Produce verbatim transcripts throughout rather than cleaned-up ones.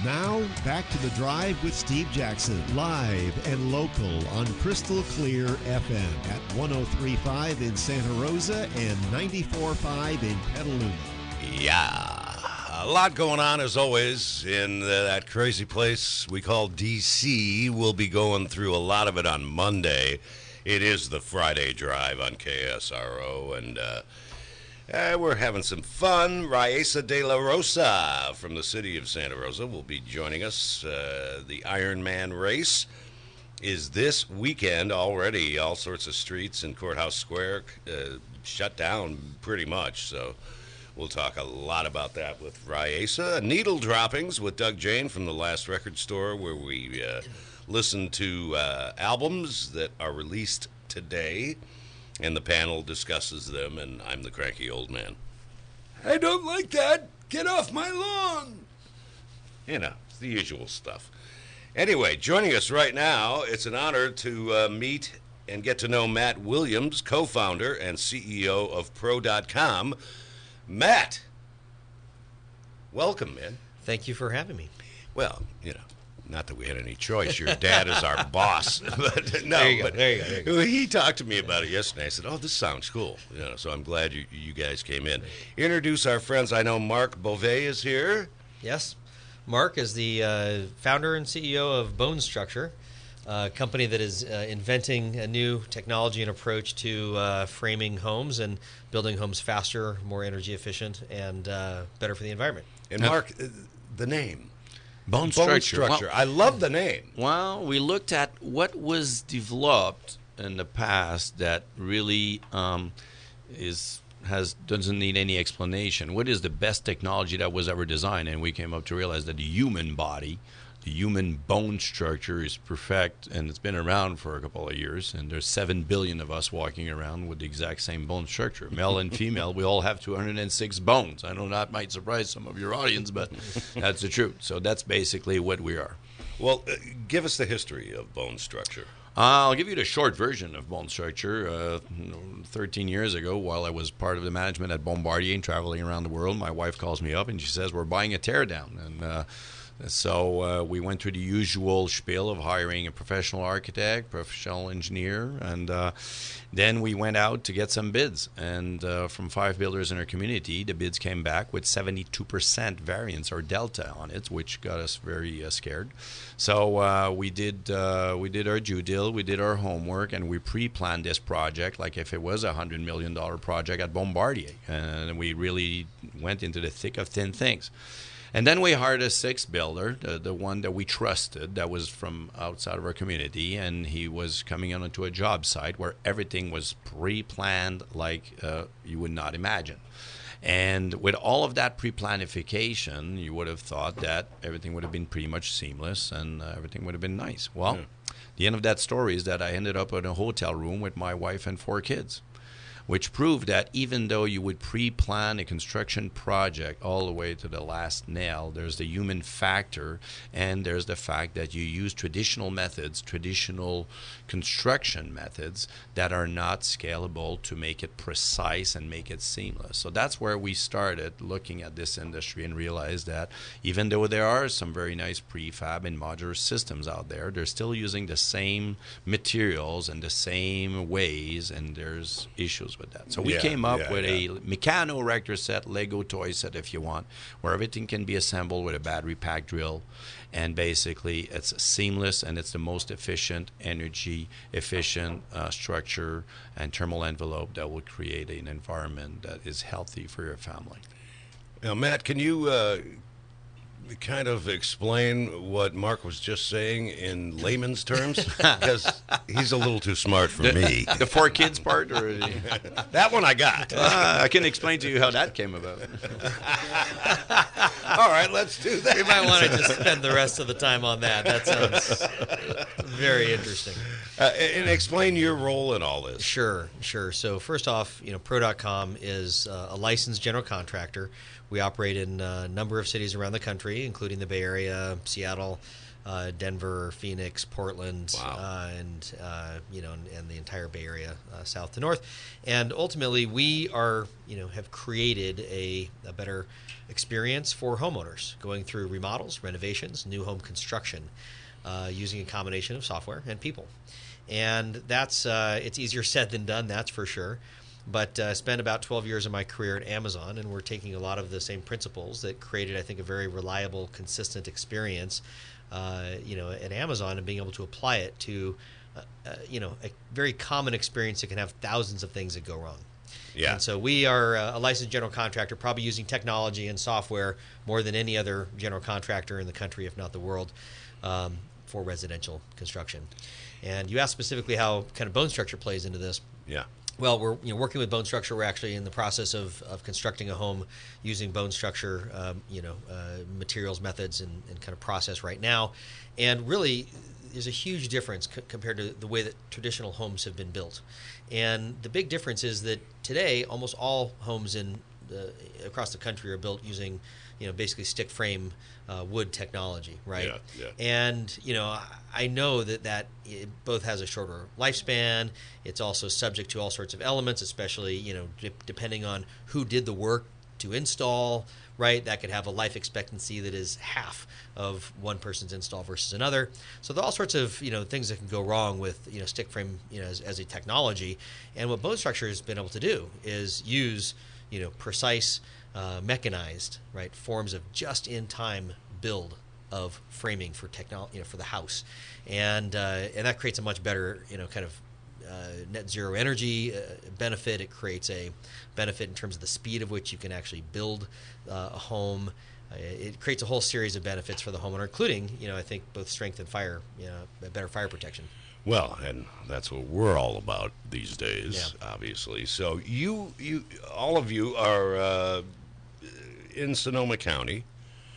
Now, back to the drive with Steve Jackson, live and local on Crystal Clear F M at one oh three point five in Santa Rosa and ninety-four point five in Petaluma. Yeah, a lot going on as always in uh, that crazy place we call D C. We'll be going through a lot of it on Monday. It is the Friday Drive on K S R O, and uh, uh, we're having some fun. Raisa de la Rosa from the city of Santa Rosa will be joining us. Uh, the Ironman race is this weekend already. All sorts of streets in Courthouse Square uh, shut down pretty much, so we'll talk a lot about that with Raisa. Needle Droppings with Doug Jane from the Last Record Store, where we uh, listen to uh, albums that are released today, and the panel discusses them, and I'm the cranky old man. I don't like that. Get off my lawn. You know, it's the usual stuff. Anyway, joining us right now, it's an honor to uh, meet and get to know Matt Williams, co-founder and C E O of Pro dot com. Matt, welcome, man. Thank you for having me. Well, you know, not that we had any choice. Your dad is our boss. But no, there you go, but there you go, there you go. He talked to me about it yesterday. I said, oh, this sounds cool. You know, so I'm glad you, you guys came in. Introduce our friends. I know Mark Beauvais is here. Yes. Mark is the uh, founder and C E O of Bone Structure, a company that is uh, inventing a new technology and approach to uh, framing homes and building homes faster, more energy efficient, and uh, better for the environment. And Mark, uh, the name. Bone Bone structure. structure. Well, I love the name. well, we looked at what was developed in the past that really um, is has doesn't need any explanation. What is the best technology that was ever designed? And we came up to realize that the human body, the human bone structure, is perfect, and it's been around for a couple of years. And there's seven billion of us walking around with the exact same bone structure, male and female. We all have two hundred six bones. I know that might surprise some of your audience, but that's the truth. So that's basically what we are. Well, uh, give us the history of bone structure. I'll give you the short version of Bone Structure. Uh, thirteen years ago, while I was part of the management at Bombardier and traveling around the world, my wife calls me up and she says, we're buying a teardown. And uh, so uh, we went through the usual spiel of hiring a professional architect, professional engineer, and uh, then we went out to get some bids. And uh, from five builders in our community, the bids came back with seventy-two percent variance or delta on it, which got us very uh, scared. So uh, we did uh, we did our due deal, we did our homework, and we pre-planned this project like if it was a one hundred million dollars project at Bombardier. And we really went into the thick of thin things. And then we hired a sixth builder, the, the one that we trusted, that was from outside of our community, and he was coming onto a job site where everything was pre-planned like uh, you would not imagine. And with all of that pre-planification, you would have thought that everything would have been pretty much seamless and uh, everything would have been nice. Well, yeah. The end of that story is that I ended up in a hotel room with my wife and four kids, which proved that even though you would pre-plan a construction project all the way to the last nail, there's the human factor, and there's the fact that you use traditional methods, traditional construction methods that are not scalable to make it precise and make it seamless. So that's where we started looking at this industry and realized that even though there are some very nice prefab and modular systems out there, they're still using the same materials and the same ways, and there's issues with that. So we yeah, came up yeah, with yeah. a Meccano erector set, Lego toy set if you want, where everything can be assembled with a battery pack drill, and basically it's seamless and it's the most efficient, energy efficient uh, structure and thermal envelope that will create an environment that is healthy for your family. Now, Matt, can you uh, kind of explain what Mark was just saying in layman's terms? Because he's a little too smart for the, me. The four kids part? Or that one I got. Uh, I can explain to you how that came about. All right, let's do that. We might want to just spend the rest of the time on that. That sounds very interesting. Uh, and explain your role in all this. Sure, sure. So first off, you know, Pro dot com is uh, a licensed general contractor. We operate in a number of cities around the country, including the Bay Area, Seattle, uh, Denver, Phoenix, Portland, Wow. uh, and uh, you know, and, and the entire Bay Area, uh, south to north. And ultimately, we are, you know, have created a, a better experience for homeowners going through remodels, renovations, new home construction, uh, using a combination of software and people. And that's uh, it's easier said than done, that's for sure. But I uh, spent about twelve years of my career at Amazon, and we're taking a lot of the same principles that created, I think, a very reliable, consistent experience, uh, you know, at Amazon, and being able to apply it to, uh, uh, you know, a very common experience that can have thousands of things that go wrong. Yeah. And so we are uh, a licensed general contractor, probably using technology and software more than any other general contractor in the country, if not the world, um, for residential construction. And you asked specifically how kind of bone structure plays into this. Yeah. Well, we're you know working with bone structure. We're actually in the process of, of constructing a home using bone structure, um, you know, uh, materials, methods, and, and kind of process right now. And really, there's a huge difference c- compared to the way that traditional homes have been built. And the big difference is that today, almost all homes in the, across the country are built using, you know, basically stick frame uh, wood technology, right? Yeah, yeah. And, you know, I know that that it both has a shorter lifespan. It's also subject to all sorts of elements, especially, you know, de- depending on who did the work to install, right? That could have a life expectancy that is half of one person's install versus another. So there are all sorts of, you know, things that can go wrong with, you know, stick frame, you know, as, as a technology. And what bone structure has been able to do is use, you know, precise, uh, mechanized, right, forms of just-in-time build of framing for technology, you know, for the house, and uh, and that creates a much better, you know, kind of uh, net zero energy uh, benefit. It creates a benefit in terms of the speed of which you can actually build uh, a home. Uh, it creates a whole series of benefits for the homeowner, including, you know, I think both strength and fire, you know, better fire protection. Well, and that's what we're all about these days, Yeah. obviously. So you, you, all of you are uh, in Sonoma County.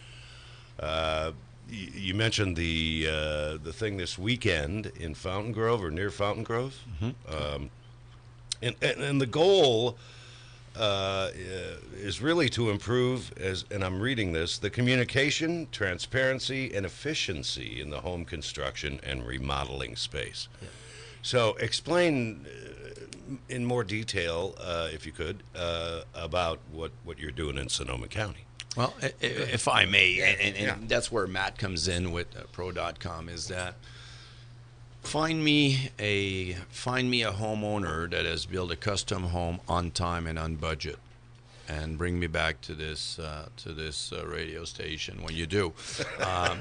Uh, you, you mentioned the uh, the thing this weekend in Fountain Grove or near Fountain Grove, mm-hmm. um, and, and and the goal uh, is really to improve, as and I'm reading this, the communication, transparency, and efficiency in the home construction and remodeling space. Yeah. So explain uh, in more detail, uh, if you could, uh, about what, what you're doing in Sonoma County. Well, if I may, Yeah. and, and Yeah. that's where Matt comes in with uh, Pro dot com, is that find me a find me a homeowner that has built a custom home on time and on budget, and bring me back to this uh, to this uh, radio station when you do. Um,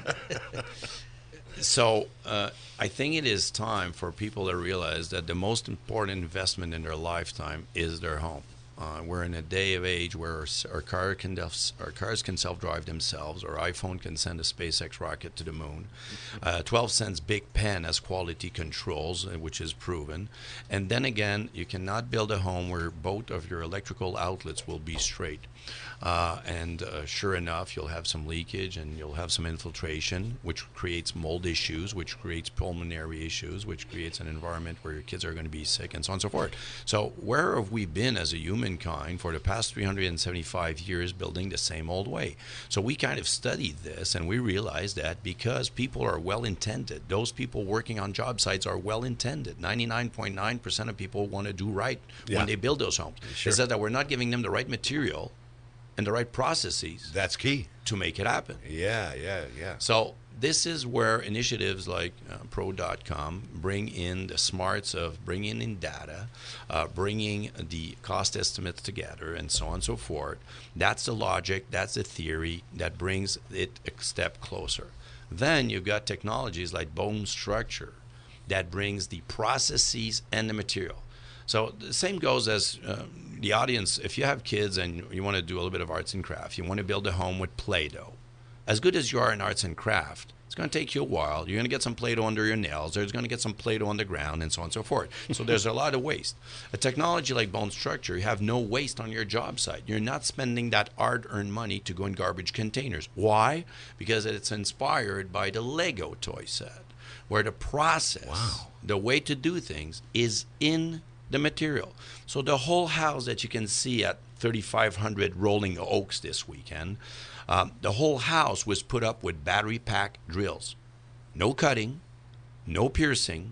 so uh, I think it is time for people to realize that the most important investment in their lifetime is their home. Uh, we're in a day of age where our, our, car can def- our cars can self-drive themselves. Our iPhone can send a SpaceX rocket to the moon. Uh, twelve cents Big Pen has quality controls, uh, which is proven. And then again, you cannot build a home where both of your electrical outlets will be straight. Uh, and uh, sure enough, you'll have some leakage and you'll have some infiltration, which creates mold issues, which creates pulmonary issues, which creates an environment where your kids are going to be sick, and so on and so forth. So where have we been as a humankind for the past three hundred seventy-five years building the same old way? So we kind of studied this, and we realized that because people are well-intended, those people working on job sites are well-intended. ninety-nine point nine percent of people want to do right Yeah. when they build those homes. Sure. It's that, that we're not giving them the right material and the right processes That's key. to make it happen. Yeah, yeah, yeah. So this is where initiatives like uh, Pro dot com bring in the smarts of bringing in data, uh, bringing the cost estimates together, and so on and so forth. That's the logic, that's the theory that brings it a step closer. Then you've got technologies like bone structure that brings the processes and the material. So the same goes as uh, the audience. If you have kids and you want to do a little bit of arts and crafts, you want to build a home with Play-Doh. As good as you are in arts and craft, it's going to take you a while. You're going to get some Play-Doh under your nails. There's going to get some Play-Doh on the ground, and so on and so forth. So there's a lot of waste. A technology like bone structure, you have no waste on your job site. You're not spending that hard-earned money to go in garbage containers. Why? Because it's inspired by the Lego toy set, where the process, Wow. the way to do things is in the material. So the whole house that you can see at thirty-five hundred Rolling Oaks this weekend, um, the whole house was put up with battery pack drills. No cutting, no piercing,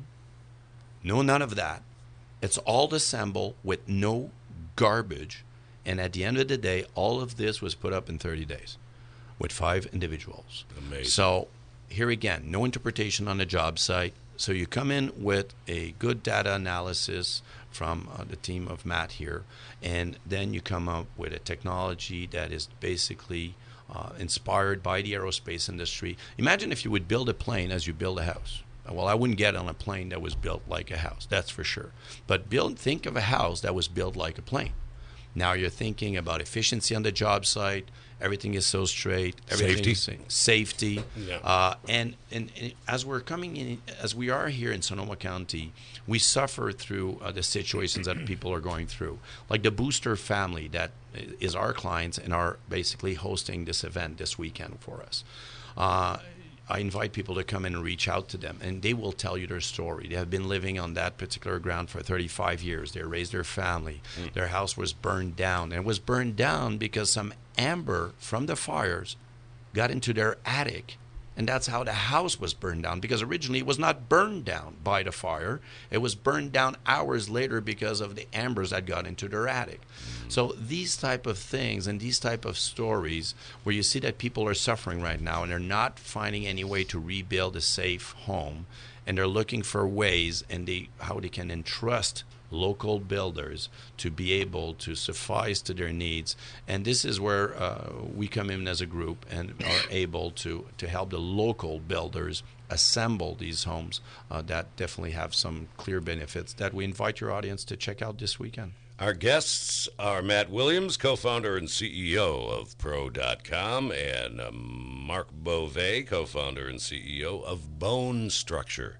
no none of that. It's all assembled with no garbage. And at the end of the day, all of this was put up in thirty days with five individuals. Amazing. So here again, no interpretation on the job site. So you come in with a good data analysis from uh, the team of Matt here, and then you come up with a technology that is basically uh, inspired by the aerospace industry. Imagine if you would build a plane as you build a house. Well, I wouldn't get on a plane that was built like a house, that's for sure. But build, think of a house that was built like a plane. Now you're thinking about efficiency on the job site. Everything is so straight. Everything Safety. is safety. Yeah. Uh, and, and, and as we're coming in, as we are here in Sonoma County, we suffer through uh, the situations that people are going through. Like the Booster family that is our clients and are basically hosting this event this weekend for us. Uh, I invite people to come in and reach out to them, and they will tell you their story. They have been living on that particular ground for thirty-five years. They raised their family. Mm. Their house was burned down, and it was burned down because some amber from the fires got into their attic, and that's how the house was burned down, because originally it was not burned down by the fire. It was burned down hours later because of the embers that got into their attic. So these type of things and these type of stories where you see that people are suffering right now and they're not finding any way to rebuild a safe home, and they're looking for ways and they how they can entrust local builders to be able to suffice to their needs. And this is where uh, we come in as a group and are able to, to help the local builders assemble these homes uh, that definitely have some clear benefits that we invite your audience to check out this weekend. Our guests are Matt Williams, co-founder and C E O of Pro dot com, and uh, Mark Beauvais, co-founder and C E O of Bone Structure.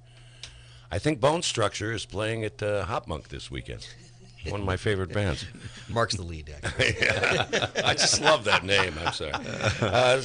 I think Bone Structure is playing at uh, Hop Monk this weekend. One of my favorite bands. Mark's the lead, actually. Yeah. I just love that name. I'm sorry. Uh, uh,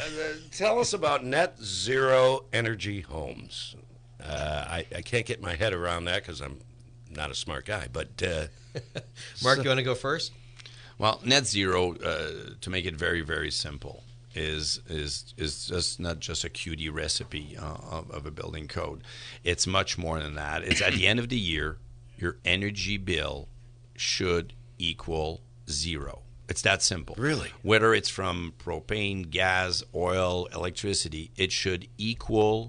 tell us about Net Zero Energy Homes. Uh, I, I can't get my head around that because I'm not a smart guy, but... Uh, Mark, you want to go first? Well, net zero, uh, to make it very, very simple, is is is just not just a cutie recipe uh, of, of a building code. It's much more than that. It's at the end of the year, your energy bill should equal zero. It's that simple. Really? Whether it's from propane, gas, oil, electricity, it should equal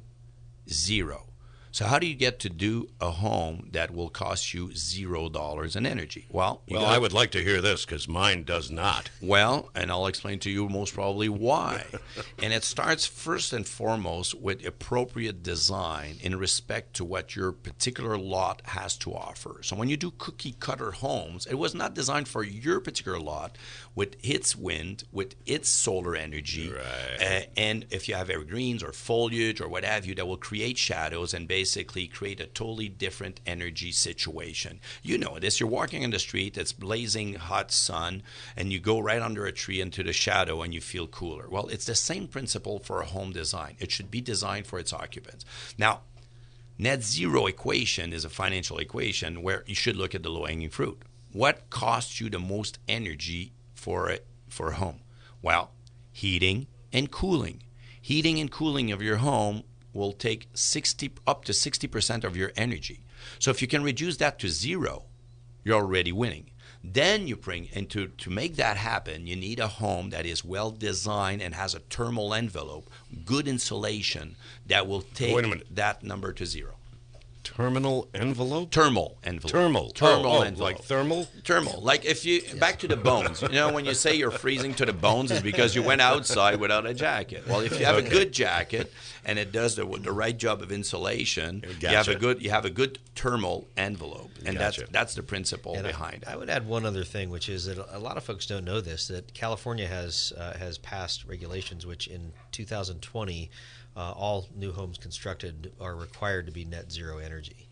zero. So how do you get to do a home that will cost you zero dollars in energy? Well, you well, gotta, I would like to hear this because mine does not. Well, and I'll explain to you most probably why. And it starts first and foremost with appropriate design in respect to what your particular lot has to offer. So when you do cookie cutter homes, it was not designed for your particular lot with its wind, with its solar energy. Right. Uh, and if you have evergreens or foliage or what have you, that will create shadows and basically create a totally different energy situation. You know this. You're walking in the street, it's blazing hot sun, and you go right under a tree into the shadow and you feel cooler. Well, it's the same principle for a home design. It should be designed for its occupants. Now, net zero equation is a financial equation where you should look at the low-hanging fruit. What costs you the most energy for a, for a home? Well, heating and cooling. Heating and cooling of your home will take sixty up to sixty percent of your energy. So if you can reduce that to zero, you're already winning. Then you bring, and to, to make that happen, you need a home that is well designed and has a thermal envelope, good insulation that will take Wait a minute. that number to zero. Terminal envelope? Thermal envelope. Thermal. Thermal oh, oh, envelope. like thermal? Thermal. Like if you, back to the bones. You know, when you say you're freezing to the bones, it's because you went outside without a jacket. Well, if you have Okay. a good jacket and it does the, the right job of insulation, you have a Gotcha. good you have a good thermal envelope, and Gotcha. that's that's the principle And I- behind I it. would add one other thing, which is that a lot of folks don't know this, that California has uh, has passed regulations which in two thousand twenty, uh, all new homes constructed are required to be net zero energy.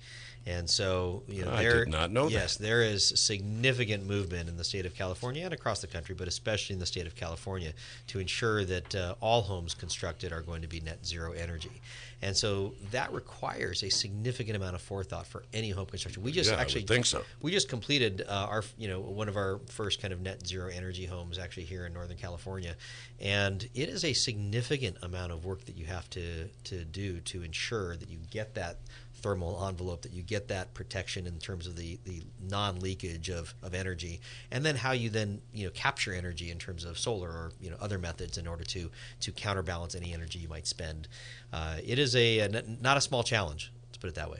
And so, you know, I there, did not know yes, that. there is significant movement in the state of California and across the country, but especially in the state of California, to ensure that uh, all homes constructed are going to be net zero energy. And so that requires a significant amount of forethought for any home construction. We just Yeah, I actually would think so. We just completed uh, our, you know, one of our first kind of net zero energy homes actually here in Northern California, and it is a significant amount of work that you have to to do to ensure that you get that thermal envelope, that you get that protection in terms of the, the non-leakage of, of energy, and then how you then you know capture energy in terms of solar or you know other methods in order to to counterbalance any energy you might spend. Uh, it is a, a not a small challenge. Let's put it that way.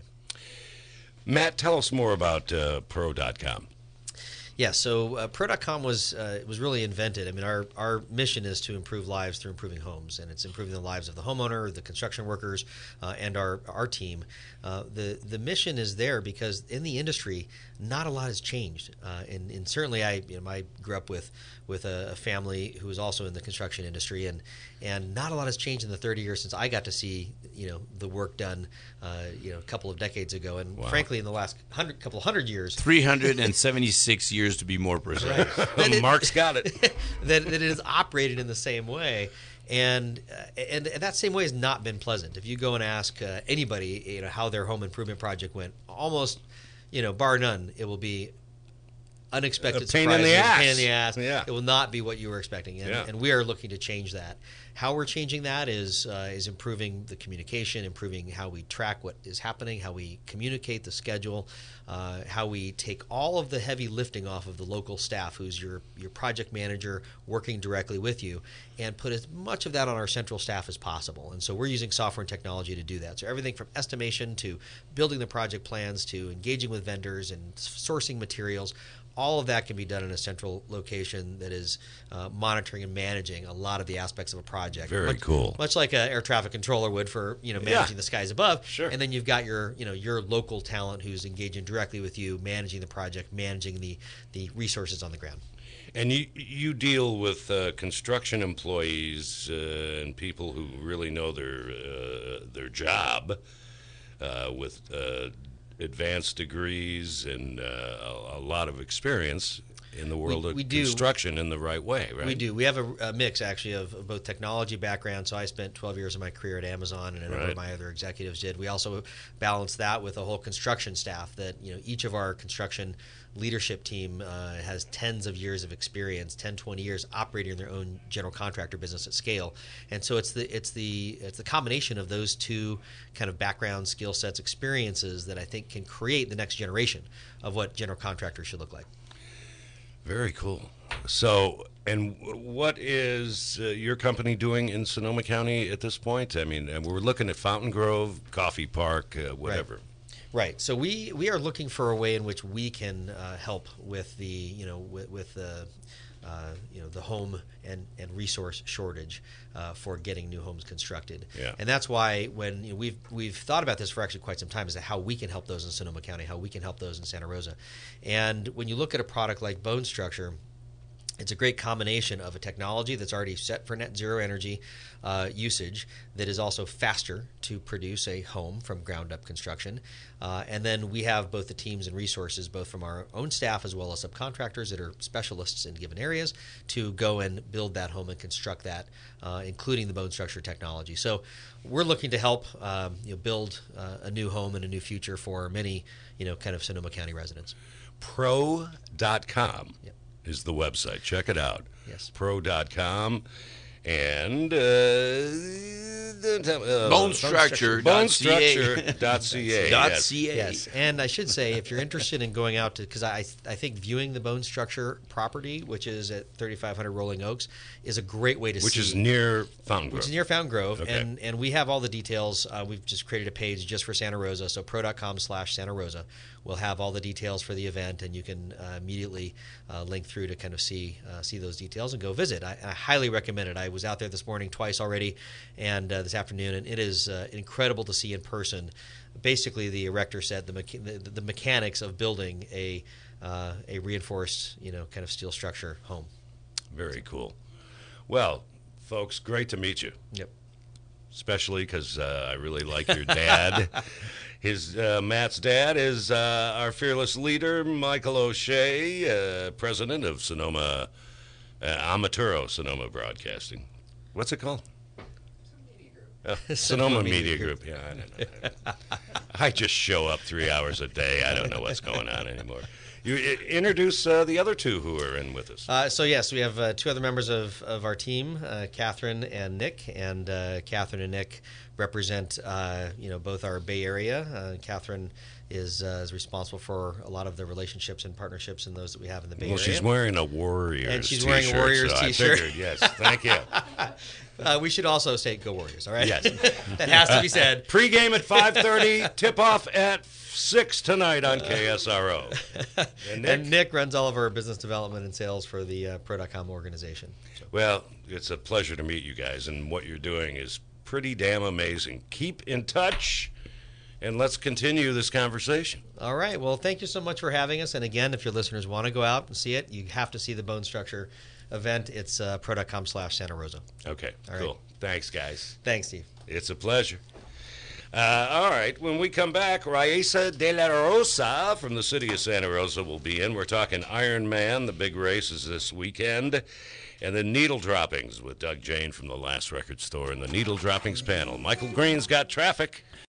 Matt, tell us more about uh, pro dot com. Yeah, so uh, pro dot com was uh, was really invented. I mean, our, our mission is to improve lives through improving homes, and it's improving the lives of the homeowner, the construction workers, uh, and our our team. Uh, the the mission is there because in the industry, not a lot has changed, uh, and, and certainly I you know I grew up with with a, a family who was also in the construction industry, and and not a lot has changed in the thirty years since I got to see you know the work done uh, you know a couple of decades ago, and Wow. frankly in the last hundred couple of hundred years. three hundred seventy-six years to be more precise. That it- Mark's got it. that, that it is operated in the same way, and, uh, and and that same way has not been pleasant. If you go and ask uh, anybody, you know, how their home improvement project went, almost, you know, bar none, it will be unexpected A pain in the surprises, ass. pain in the ass. Yeah. It will not be what you were expecting, and, Yeah. and we are looking to change that. How we're changing that is uh, is improving the communication, improving how we track what is happening, how we communicate the schedule, uh, how we take all of the heavy lifting off of the local staff, who's your your project manager working directly with you, and put as much of that on our central staff as possible. And so we're using software and technology to do that. So everything from estimation to building the project plans to engaging with vendors and sourcing materials. All of that can be done in a central location that is uh, monitoring and managing a lot of the aspects of a project. Very much, cool. Much like an air traffic controller would for you know managing Yeah. the skies above. Sure. And then you've got your you know your local talent who's engaging directly with you, managing the project, managing the the resources on the ground. And you you deal with uh, construction employees uh, and people who really know their uh, their job uh, with uh, advanced degrees and uh, a, a lot of experience in the world We- of we do. construction in the right way, right? We do. We have a, a mix, actually, of, of both technology background. So I spent twelve years of my career at Amazon, and a number Right. of my other executives did. We also balance that with a whole construction staff that, you know, each of our construction leadership team uh, has tens of years of experience, ten, twenty years operating their own general contractor business at scale. And so it's the it's the it's the combination of those two kind of background, skill sets, experiences that I think can create the next generation of what general contractors should look like. Very cool. So, and what is uh, your company doing in Sonoma County at this point? I mean, and we're looking at Fountain Grove, Coffee Park, uh, whatever. Right. So we, we are looking for a way in which we can uh, help with the you know with, with the uh, you know the home and, and resource shortage uh, for getting new homes constructed. Yeah. And that's why when you know, we've we've thought about this for actually quite some time, is that how we can help those in Sonoma County, how we can help those in Santa Rosa. And when you look at a product like Bone Structure, it's a great combination of a technology that's already set for net zero energy uh, usage that is also faster to produce a home from ground up construction. Uh, and then we have both the teams and resources, both from our own staff as well as subcontractors that are specialists in given areas, to go and build that home and construct that, uh, including the Bone Structure technology. So we're looking to help um, you know, build uh, a new home and a new future for many you know, kind of Sonoma County residents. Pro dot com. Yep. is the website. Check it out. Yes. Pro dot com. And uh, uh, Bone structure. Bone structure dot c a. Dot yes. ca. Yes, and I should say, if you're interested in going out to, because I I think viewing the Bone Structure property, which is at thirty-five hundred Rolling Oaks, is a great way to Which see. is near Fountain Grove. Which is near Fountain Grove, Okay. and, and we have all the details. Uh, we've just created a page just for Santa Rosa, so pro dot com slash Santa Rosa. We'll have all the details for the event, and you can uh, immediately uh, link through to kind of see uh, see those details and go visit. I, I highly recommend it. I was out there this morning twice already, and uh, this afternoon, and it is uh, incredible to see in person. Basically, the erector said the, mecha- the, the mechanics of building a uh, a reinforced, you know, kind of steel structure home. Very cool. Well, folks, great to meet you. Yep. especially because uh, I really like your dad. His uh, Matt's dad is uh, our fearless leader, Michael O'Shea, uh, president of Sonoma, uh, Amaturo Sonoma Broadcasting. What's it called? Uh, Sonoma, Sonoma Media, Media Group. Group. Yeah, I don't know. I just show up three hours a day. I don't know what's going on anymore. You uh, introduce uh, the other two who are in with us. Uh, so, yes, we have uh, two other members of, of our team, uh, Catherine and Nick. And uh, Catherine and Nick represent, uh, you know, both our Bay Area. Uh, Catherine is uh, is responsible for a lot of the relationships and partnerships and those that we have in the Bay well, Area. Well, she's wearing a Warriors And she's t-shirt, wearing a Warriors so t-shirt. I figured, yes, thank you. Uh, we should also say go Warriors, all right? Yes. That has to be said. Pre-game at five thirty, tip-off at six tonight on K S R O. And Nick? And Nick runs all of our business development and sales for the uh, Pro dot com organization. So. Well, it's a pleasure to meet you guys, and what you're doing is pretty damn amazing. Keep in touch, and let's continue this conversation. All right. Well, thank you so much for having us. And again, if your listeners want to go out and see it, you have to see the Bone Structure event. It's uh, pro dot com slash Santa Rosa. Okay, all cool. Right. Thanks, guys. Thanks, Steve. It's a pleasure. Uh, all right, when we come back, Raisa de la Rosa from the city of Santa Rosa will be in. We're talking Ironman, the big race is this weekend, and then Needle Droppings with Doug Jane from the Last Record Store and the Needle Droppings panel. Michael Green's got traffic.